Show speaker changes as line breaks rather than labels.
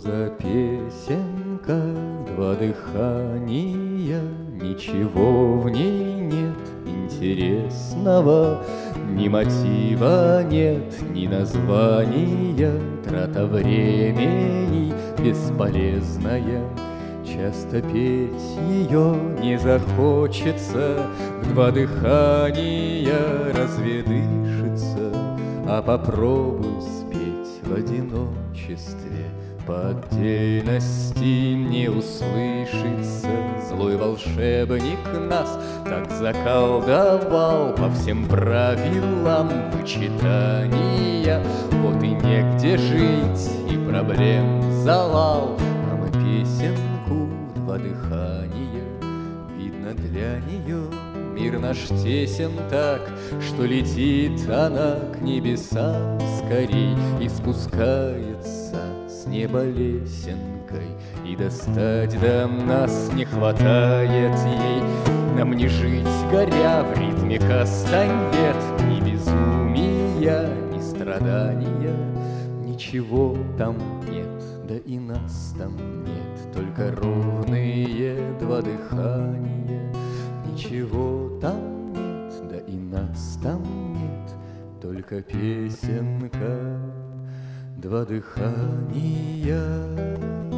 за песенка, два дыхания, ничего в ней нет интересного, ни мотива нет, ни названия, трата времени бесполезная. Часто петь ее не захочется, в два дыхания разве дышится, а попробуй спеть в одиночестве. По отдельности не услышится, злой волшебник нас так заколдовал по всем правилам вычитания. Вот и негде жить, и проблем завал, а мы песенку в два дыхания. Видно, для нее мир наш тесен так, что летит она к небесам скорей и спускается с неба лесенкой, и достать до нас не хватает ей. Нам не жить, горя в ритме кастаньет, ни безумия, ни страдания, ничего там нет, да и нас там нет, только ровные два дыхания. Ничего там нет, да и нас там нет, только песенка, два дыхания.